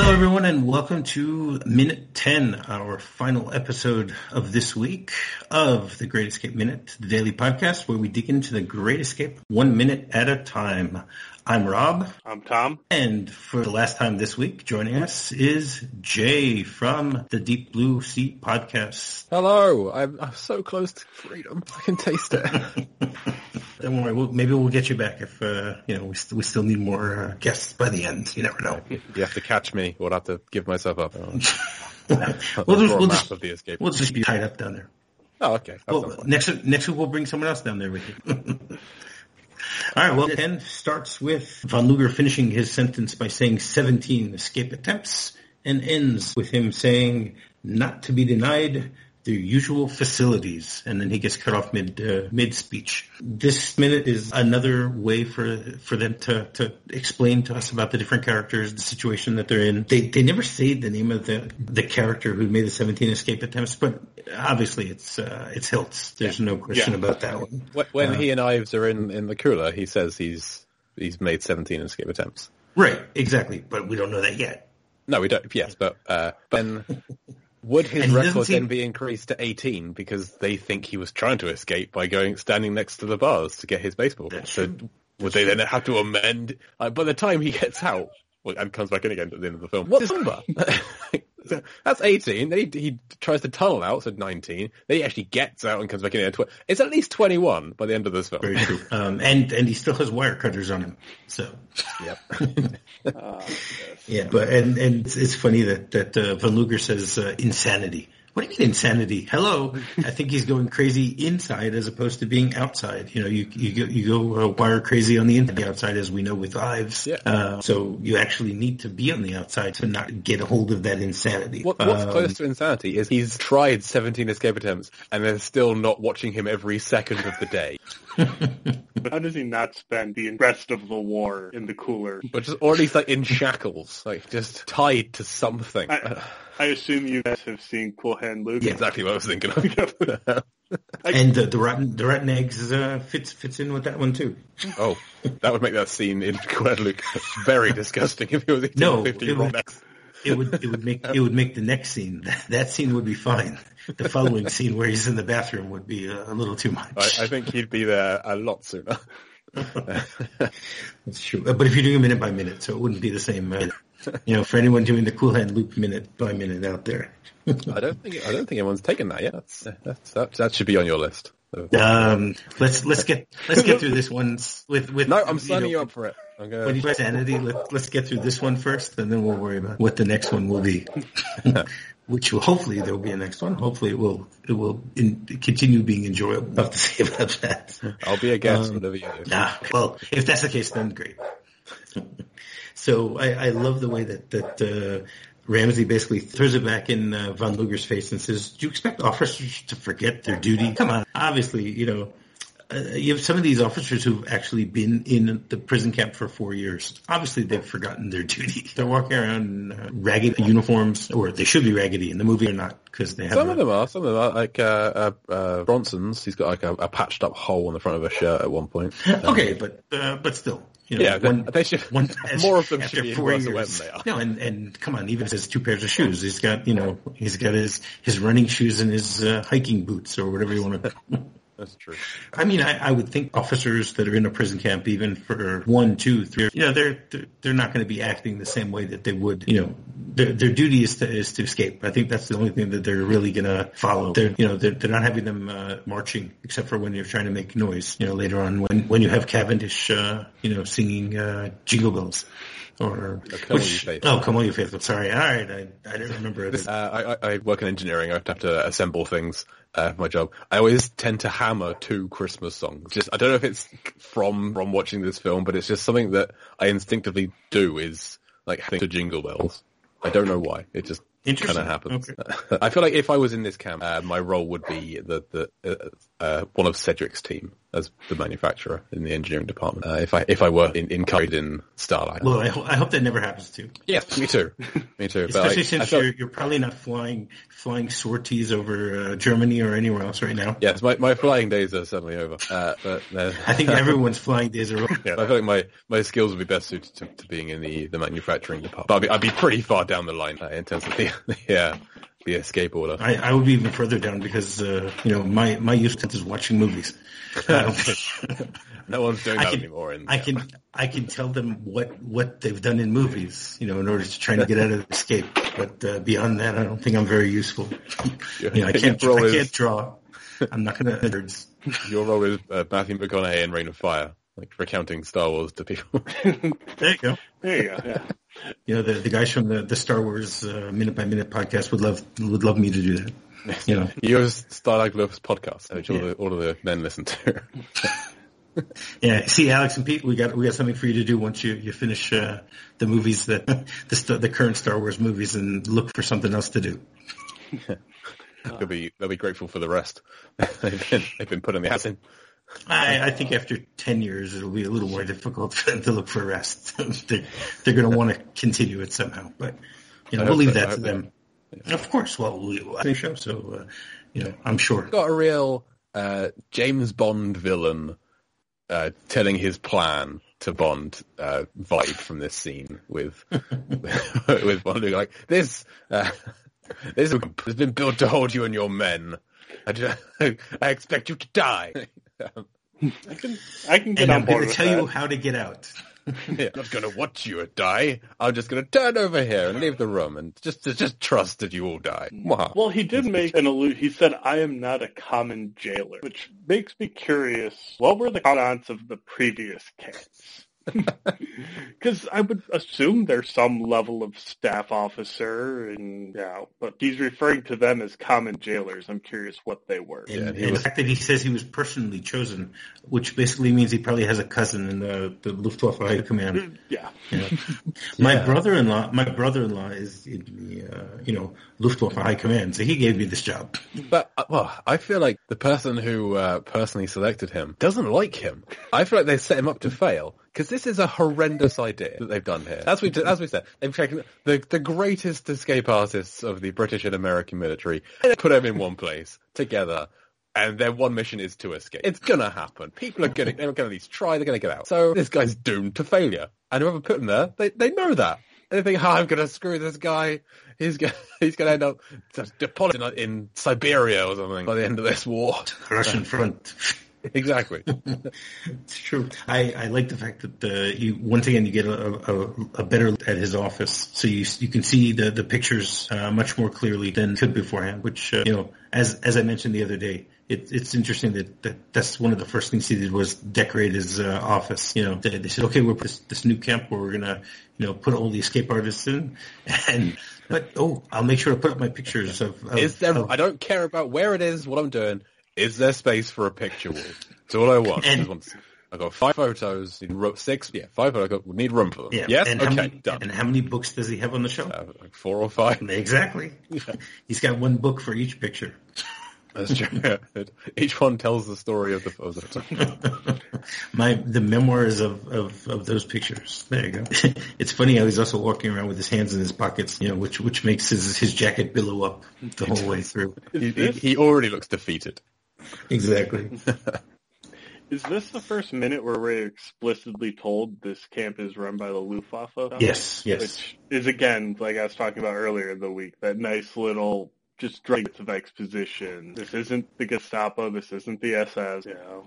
Hello, everyone, and welcome to Minute 10, our final episode of this week of the Great Escape Minute, the daily podcast where we dig into the Great Escape 1 minute at a time. I'm Rob. I'm Tom. And for the last time this week, joining us is Jay from the Deep Blue Sea podcast. Hello. I'm so close to freedom. I can taste it. Don't worry, maybe we'll get you back if we still need more guests by the end. You never know. You have to catch me, or I'll have to give myself up. We'll just be tied up down there. Oh, okay. Well, next week we'll bring someone else down there with you. All right, well, 10 starts with Von Luger finishing his sentence by saying 17 escape attempts and ends with him saying, not to be denied, their usual facilities. And then he gets cut off mid-speech. This minute is another way for them to explain to us about the different characters, the situation that they're in. They never say the name of the character who made the 17 escape attempts, but obviously it's Hiltz. There's no question about that one. When he and Ives are in the cooler, he says he's made 17 escape attempts. Right, exactly. But we don't know that yet. No, we don't. Yes, but then... Would his record then be increased to 18 because they think he was trying to escape by standing next to the bars to get his baseball? So would they then have to amend? By the time he gets out and comes back in again at the end of the film, what's the number? That's 18. He tries to tunnel out, so 19. Then he actually gets out and comes back in at 20. It's at least 21 by the end of this film. Very true. And he still has wire cutters on him. So yep. Yeah, but and it's funny that Von Luger says insanity. What do you mean insanity? Hello, I think he's going crazy inside as opposed to being outside. You know, you go wire crazy on the outside, as we know with Ives. Yeah. So you actually need to be on the outside to not get a hold of that insanity. What's close to insanity is he's tried 17 escape attempts and they're still not watching him every second of the day. But how does he not spend the rest of the war in the cooler? Or at least in shackles, just tied to something. I assume you guys have seen Cool Hand Luke. Yeah, exactly what I was thinking of. And the rotten eggs fits in with that one too. Oh, that would make that scene in Cool Hand Luke very disgusting if he was eating 50 rotten eggs. It would make the next scene. That scene would be fine. The following scene where he's in the bathroom would be a little too much. I think he'd be there a lot sooner. That's true. But if you're doing minute by minute, so it wouldn't be the same. For anyone doing the Cool Hand Luke minute by minute out there. I don't think anyone's taken that yet. That should be on your list. Let's get through this one with. No, I'm signing you up for it. When you sanity, let's get through this one first, and then we'll worry about what the next one will be. Which will, hopefully there will be a next one. Hopefully it will continue being enjoyable. Enough to say about that. I'll be a guest, whatever you do. Well, if that's the case, then great. So I love the way that Ramsey basically throws it back in Von Luger's face and says, "Do you expect officers to forget their duty? Come on." Obviously, you have some of these officers who've actually been in the prison camp for 4 years. Obviously, they've forgotten their duty. They're walking around in raggedy uniforms, or they should be raggedy. In the movie, they're not, because they have... Some of them are. Like Bronson's, he's got a patched up hole on the front of a shirt at one point. Okay, but still. They should. More of them should be in worse than they are. No, and come on, even if it's 2 pairs of shoes, he's got his running shoes and his hiking boots or whatever you want to. That's true. I mean, I would think officers that are in a prison camp, even for 1, 2, 3, they're not going to be acting the same way that they would. Their duty is to escape. I think that's the only thing that they're really going to follow. They're not having them marching, except for when you're trying to make noise. Later on when you have Cavendish, singing Jingle Bells. Come on, you faithful. Sorry. All right. I didn't remember it. I work in engineering. I have to assemble things for my job. I always tend to hammer 2 Christmas songs. I don't know if it's from watching this film, but it's just something that I instinctively do, is like to Jingle Bells. I don't know why. It just kind of happens. Okay. I feel like if I was in this camp, my role would be the one of Cedric's team. as the manufacturer in the engineering department. If I were encouraged in Starlight. Well, I hope that never happens too. Yes, me too. Me too. Especially since you're probably not flying sorties over Germany or anywhere else right now. Yes, my flying days are suddenly over. But I think everyone's flying days are over. Yeah, I feel like my skills would be best suited to being in the manufacturing department. But I'd be pretty far down the line in terms of the escape order. I would be even further down because my use is watching movies. No one's doing that anymore. I can tell them what they've done in movies, in order to try to get out of the escape. But beyond that, I don't think I'm very useful. I can't draw. I'm not going to. Your role is Matthew McConaughey in Reign of Fire, like recounting Star Wars to people. There you go. Yeah. The guys from the Star Wars Minute by Minute podcast would love me to do that. Yours Starlight Globus podcast, which all of the men listen to. Yeah, see, Alex and Pete, we got something for you to do once you finish the movies the current Star Wars movies, and look for something else to do. They'll be grateful for the rest. They've been putting the ass in. I think after 10 years, it'll be a little more difficult for them to look for rest. They're going to want to continue it somehow, but we'll leave that to them. Yeah. Of course. Well, we show, so I'm sure. Got a real James Bond villain telling his plan to Bond vibe from this scene with Bond being like, this has been built to hold you and your men. I expect you to die. I can get on board with that. I'm going to tell you how to get out. Yeah, I'm not going to watch you die. I'm just going to turn over here and leave the room and just trust that you all die. Wow. Well, he did make an allusion. He said, "I am not a common jailer," which makes me curious. What were the contents of the previous case? Because I would assume there's some level of staff officer, but he's referring to them as common jailers. I'm curious what they were. And the fact that he says he was personally chosen, which basically means he probably has a cousin in the Luftwaffe High Command. Yeah. My brother-in-law is in the Luftwaffe High Command, so he gave me this job. But I feel like the person who personally selected him doesn't like him. I feel like they set him up to fail. Because this is a horrendous idea that they've done here. As we said, they've taken the greatest escape artists of the British and American military, and put them in one place together, and their one mission is to escape. It's gonna happen. People are they're gonna at least try. They're gonna get out. So this guy's doomed to failure. And whoever put him there, they know that. And they think, I'm gonna screw this guy. He's gonna end up deposited in Siberia or something by the end of this war. Russian front. Exactly. It's true. I like the fact that you once again you get a better look at his office, so you can see the pictures much more clearly than could beforehand. Which as I mentioned the other day, it's interesting that's one of the first things he did was decorate his office. They said, okay, we'll put this new camp where we're gonna put all the escape artists in, but I'll make sure to put up my pictures of I don't care about where it is, what I'm doing. Is there space for a picture wall? That's all I want. I got 5 photos, need 6. Yeah, 5 photos. We need room for them. Yeah. Yes. And done. And how many books does he have on the shelf? Like 4 or 5. Exactly. Yeah. He's got one book for each picture. That's true. Each one tells the story of the photo. The memoirs of those pictures. There you go. It's funny how he's also walking around with his hands in his pockets, which makes his jacket billow up the whole way through. He already looks defeated. Exactly. Is this the first minute where we're explicitly told this camp is run by the Luftwaffe? Yes. Which is, again, like I was talking about earlier in the week, that nice little just bits of exposition. This isn't the Gestapo. This isn't the SS.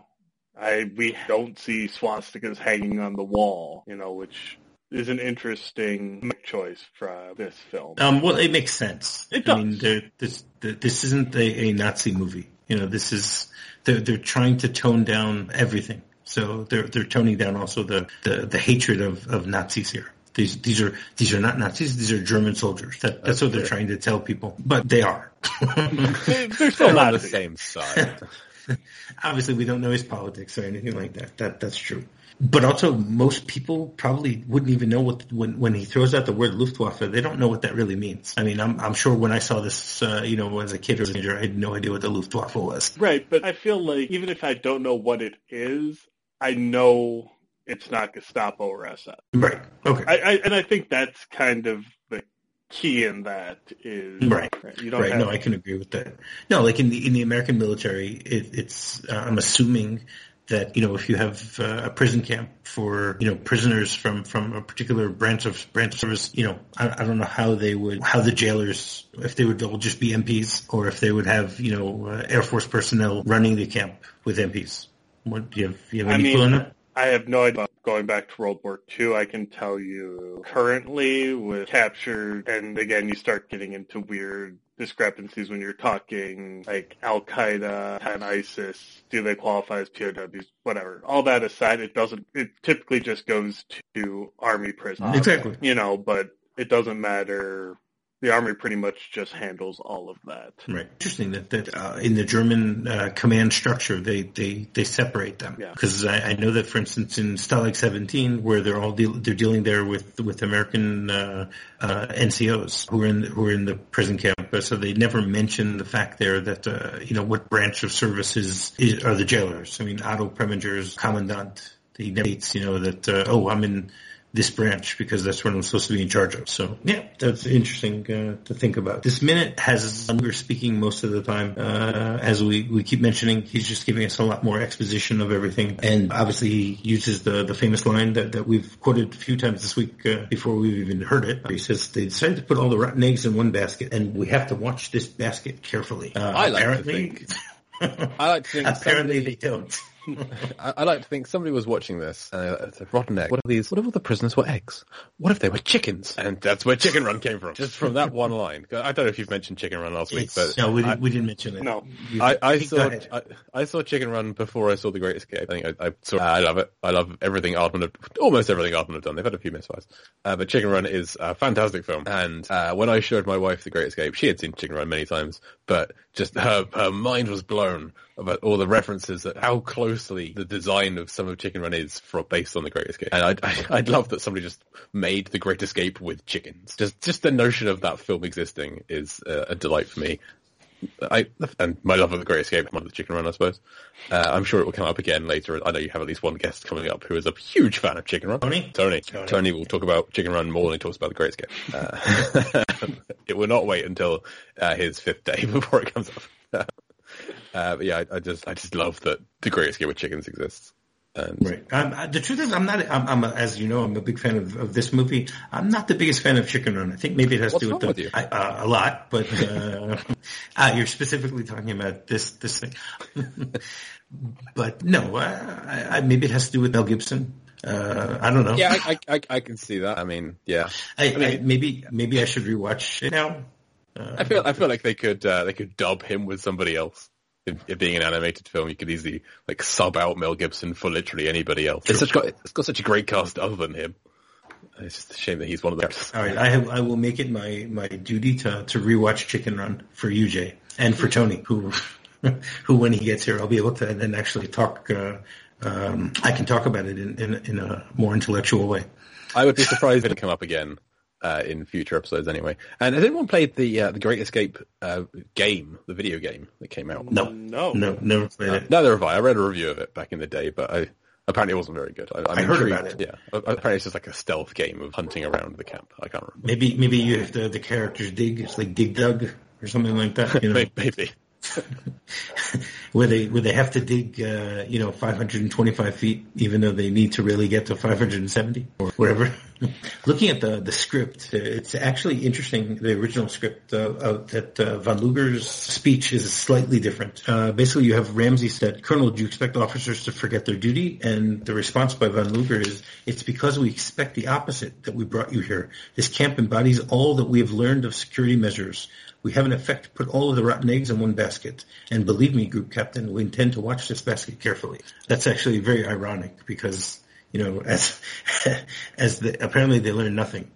We don't see swastikas hanging on the wall, which is an interesting choice for this film. Well, it makes sense. It does. I mean, this isn't a Nazi movie. This is they're trying to tone down everything. So they're toning down also the hatred of Nazis here. These are not Nazis. These are German soldiers. That's what they're trying to tell people. But they are. They're still on the same side. Obviously, we don't know his politics or anything like that. That's true. But also, most people probably wouldn't even know when he throws out the word Luftwaffe, they don't know what that really means. I mean, I'm sure when I saw this, as a kid or a teenager, I had no idea what the Luftwaffe was. Right, but I feel like even if I don't know what it is, I know it's not Gestapo or SS. Right. Okay. I think that's kind of the key in that is right. You don't right. No, I can agree with that. No, like in the American military, it's I'm assuming that if you have a prison camp for prisoners from a particular branch of service, I don't know how the jailers, if they would all just be MPs or if they would have Air Force personnel running the camp with MPs. What do you have any clue on that? I have no idea. Going back to World War II, I can tell you currently with captured, and again, you start getting into weird discrepancies when you're talking like Al-Qaeda and ISIS. Do they qualify as POWs? Whatever. All that aside, it typically just goes to Army prison. Exactly. But it doesn't matter. The Army pretty much just handles all of that. Right. Interesting that in the German command structure they separate them. Yeah. Because I know that, for instance, in Stalag 17, where they're dealing there with American NCOs who are in the prison camp, so they never mention the fact there that what branch of services are the jailers. I mean, Otto Preminger's commandant. He states that I'm in this branch because that's what I'm supposed to be in charge of. So yeah, that's interesting to think about. This minute has we're speaking most of the time, as we keep mentioning. He's just giving us a lot more exposition of everything, and obviously he uses the famous line that we've quoted a few times this week before we've even heard it. He says they decided to put all the rotten eggs in one basket, and we have to watch this basket carefully. I like to think apparently they don't. I like to think somebody was watching this and it's a rotten egg. What if all the prisoners were eggs? What if they were chickens? And that's where Chicken Run came from. Just from that one line. I don't know if you've mentioned Chicken Run last week, but no, we didn't mention it. No, I saw Chicken Run before I saw The Great Escape. I think I love it. I love everything almost everything Aardman have done. They've had a few misfires, but Chicken Run is a fantastic film. And when I showed my wife The Great Escape, she had seen Chicken Run many times, but just her mind was blown about all the references, that how closely the design of some of Chicken Run is based on The Great Escape. And I'd love that somebody just made The Great Escape with chickens. Just the notion of that film existing is a delight for me. And my love of The Great Escape, one of the Chicken Run, I suppose. I'm sure it will come up again later. I know you have at least one guest coming up who is a huge fan of Chicken Run. Tony will talk about Chicken Run more than he talks about The Great Escape. It will not wait until his fifth day before it comes up. But yeah, I just love that The Great Escape with chickens exists. Right. The truth is, I'm as you know, I'm a big fan of this movie. I'm not the biggest fan of Chicken Run. I think maybe it has to do with a lot, but you're specifically talking about this thing. But no, maybe it has to do with Mel Gibson. I don't know. Yeah, I can see that. I mean, yeah. Maybe I should rewatch it now. I feel like they could dub him with somebody else. It being an animated film, you could easily sub out Mel Gibson for literally anybody else. It's got such a great cast other than him. It's just a shame that he's one of the actors. All right, I will make it my duty to rewatch Chicken Run for you, Jay, and for Tony, who when he gets here, I'll be able to then actually talk. I can talk about it in a more intellectual way. I would be surprised if it come up again. In future episodes anyway. And has anyone played the Great Escape game, the video game that came out? No, never played it. Neither have I. I read a review of it back in the day, but apparently it wasn't very good. I heard about it. Yeah, apparently it's just like a stealth game of hunting around the camp. I can't remember. Maybe you have the characters dig. It's like Dig Dug or something like that. Maybe. where they have to dig 525 feet, even though they need to really get to 570 or whatever. Looking at the script, it's actually interesting. The original script that Von Luger's speech is slightly different. Basically, you have Ramsey said, "Colonel, do you expect officers to forget their duty?" And the response by Von Luger is, "It's because we expect the opposite that we brought you here. This camp embodies all that we have learned of security measures. We have in effect put all of the rotten eggs in one basket. And believe me, Group Captain, we intend to watch this basket carefully." That's actually very ironic because, as apparently they learned nothing.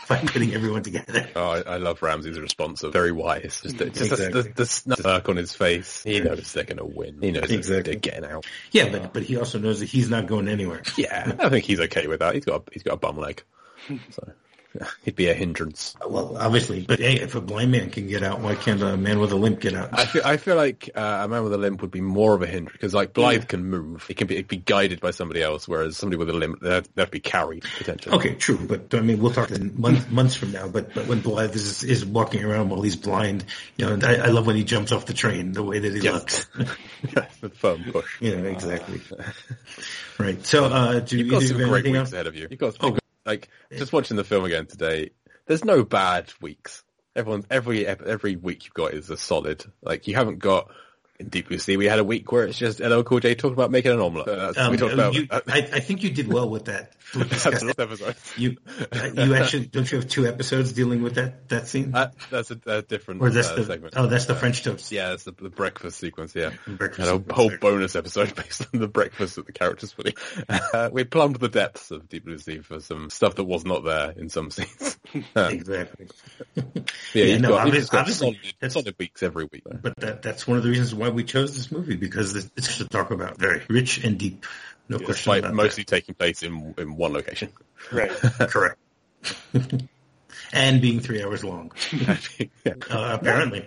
putting everyone together. Oh, I love Ramsey's response. Very wise. Just Exactly. the smirk on his face. He knows they're going to win. He knows they're getting out. Yeah, but he also knows that he's not going anywhere. Yeah, I think he's okay with that. He's got a bum leg, so he'd be a hindrance. Well, obviously, but hey, if a blind man can get out, why can't a man with a limp get out? I feel like a man with a limp would be more of a hindrance because, like, Blythe can move. It can be guided by somebody else, whereas somebody with a limp they have to be carried potentially. Okay, true, but I mean, we'll talk months from now. But when Blythe is walking around while he's blind, I love when he jumps off the train, the way that he looks. The firm push. Yeah, exactly. Right. So, you've got some great weeks ahead of you. You've got just watching the film again today. There's no bad weeks. Every week you've got is a solid. Like, you haven't got in Deep Blue Sea. We had a week where it's just LL Cool J talked about making an omelette. We talked about. I think you did well with that. That's episode. You actually don't you have 2 episodes dealing with that scene? That's a different segment. Oh, that's the French toast. Yeah, that's the breakfast sequence. Yeah, and a whole bonus episode based on the breakfast that the characters put in. We plumbed the depths of Deep Blue Sea for some stuff that was not there in some scenes. Exactly. You've got solid weeks every week. Though. But that's one of the reasons why we chose this movie, because it's to talk about very rich and deep. No question about that. Mostly taking place in one location. Right. Correct. And being 3 hours long. Apparently.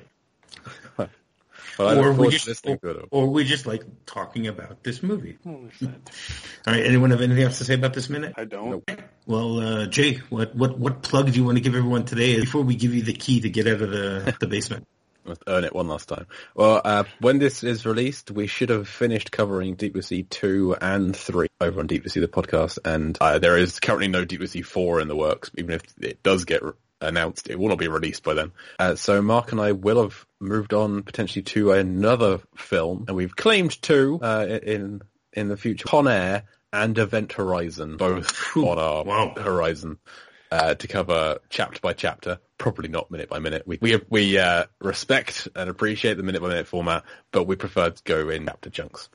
Well, or we just like talking about this movie. All right. Anyone have anything else to say about this minute? I don't. Nope. Well, Jay, what plug do you want to give everyone today before we give you the key to get out of the basement? Let's earn it one last time. Well, when this is released, we should have finished covering Deep Blue Sea 2 and 3 over on Deep Blue Sea, the podcast, and there is currently no Deep Blue Sea 4 in the works. Even if it does get announced, it will not be released by then. So Mark and I will have moved on potentially to another film, and we've claimed 2 in the future. Con Air and Event Horizon, both on our horizon. To cover chapter by chapter, probably not minute by minute. We respect and appreciate the minute by minute format, but we prefer to go in chapter chunks.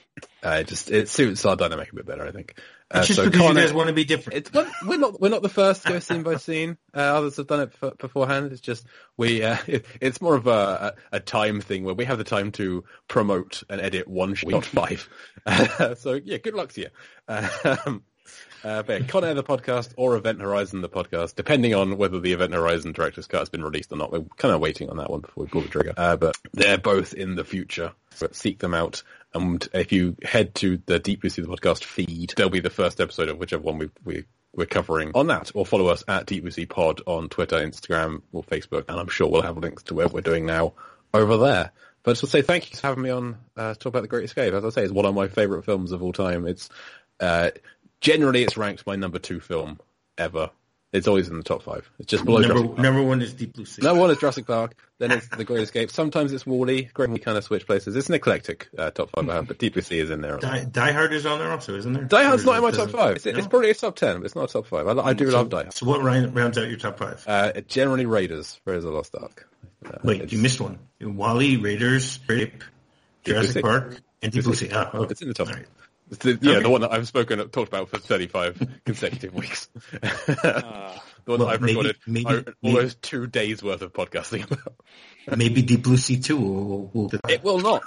It suits our dynamic a bit better, I think. It's just because you guys want to be different. We're not the first to go scene by scene. Others have done it beforehand. It's just it's more of a time thing where we have the time to promote and edit one shot, not 5. So yeah, good luck to you. But yeah, Con Air the podcast or Event Horizon the podcast, depending on whether the Event Horizon director's cut has been released or not. We're kind of waiting on that one before we pull the trigger. But they're both in the future, so seek them out. And if you head to the Deep Blue Sea the podcast feed, there'll be the first episode of whichever one we're covering on that, or follow us at Deep Blue Sea Pod on Twitter, Instagram, or Facebook, and I'm sure we'll have links to whatever we're doing now over there. But I just want to say thank you for having me on to talk about The Great Escape. As I say, it's one of my favourite films of all time. It's generally, it's ranked my number 2 film ever. It's always in the top 5. It's just below Jurassic Park. Number 1 is Deep Blue Sea. Number 1 is Jurassic Park. Then it's The Great Escape. Sometimes it's WALL-E. We kind of switch places. It's an eclectic top 5 I have, but Deep Blue Sea is in there. Die Hard is on there also, isn't there? Die Hard's not in my top 5. It's probably a top 10, but it's not a top 5. I do love Die Hard. So what rounds out your top 5? Generally Raiders of the Lost Ark. Wait, you missed one. WALL-E, Raiders, Jurassic Park, and Deep Blue Sea. Okay. It's in the top 5. The one that I've talked about for 35 consecutive weeks. The one that I've recorded almost 2 days worth of podcasting about. Maybe Deep Blue Sea 2 will It will not.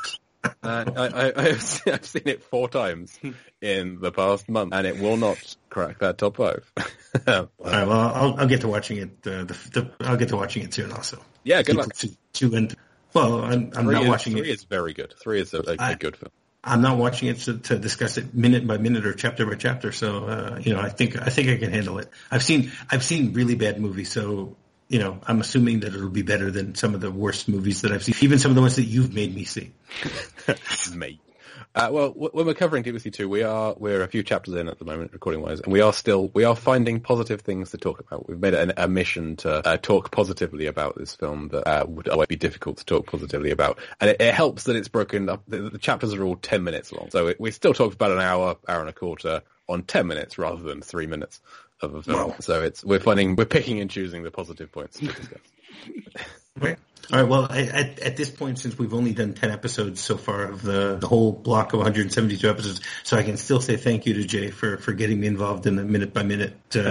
I've seen it 4 times in the past month, and it will not crack that top 5. All right, well, I'll get to watching it. I'll get to watching it soon, also. Yeah, good luck. 2 and I'm not watching it. 3 is very good. 3 is a good film. I'm not watching it to discuss it minute by minute or chapter by chapter. So, I think I can handle it. I've seen really bad movies. So, I'm assuming that it'll be better than some of the worst movies that I've seen, even some of the ones that you've made me see. Me. Well, when we're covering Deep Blue Sea 2, we're a few chapters in at the moment, recording-wise, and we are finding positive things to talk about. We've made it a mission to talk positively about this film that would otherwise be difficult to talk positively about. And it helps that it's broken up. The chapters are all 10 minutes long, so we still talk about an hour and a quarter on 10 minutes rather than 3 minutes of a film. Wow. So we're picking and choosing the positive points to discuss. Right. All right. Well, at this point, since we've only done 10 episodes so far of the whole block of 172 episodes, so I can still say thank you to Jay for getting me involved in the minute by minute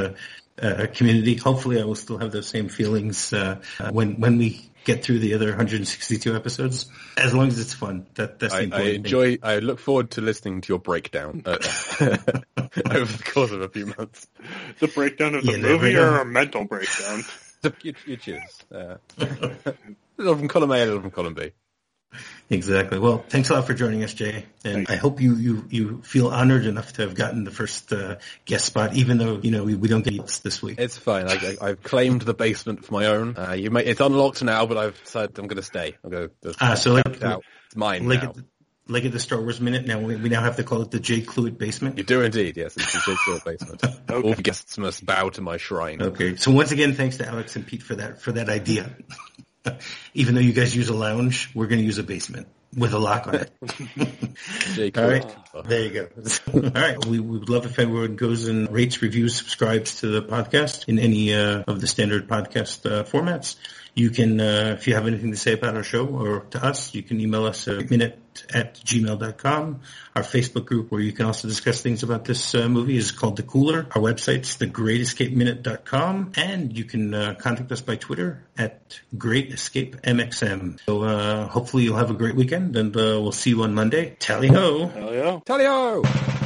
community. Hopefully I will still have those same feelings when we get through the other 162 episodes, as long as it's fun. That's the important thing. I look forward to listening to your breakdown over the course of a few months. The breakdown of the movie or a mental breakdown? You choose. A little from column A, a little from column B. Exactly. Well, thanks a lot for joining us, Jay. And I hope you feel honored enough to have gotten the first guest spot, even though, we don't get guests this week. It's fine. I've claimed the basement for my own. It's unlocked now, but I've decided I'm going to stay. I'm going to so it's mine now. Like at the Star Wars Minute, now we now have to call it the Jay Cluett basement. You do indeed, yes. It's the Jay Cluett basement. Okay. All guests must bow to my shrine. Okay. So once again, thanks to Alex and Pete for that idea. Even though you guys use a lounge, we're going to use a basement with a lock on it. All right. There you go. All right. We would love if everyone goes and rates, reviews, subscribes to the podcast in any of the standard podcast formats. You can, if you have anything to say about our show or to us, you can email us at minute@gmail.com. Our Facebook group, where you can also discuss things about this movie, is called The Cooler. Our website's thegreatescapeminute.com. And you can contact us by Twitter at GreatEscapeMXM. So hopefully you'll have a great weekend, and we'll see you on Monday. Tally-ho! Tally-ho! Tally-ho!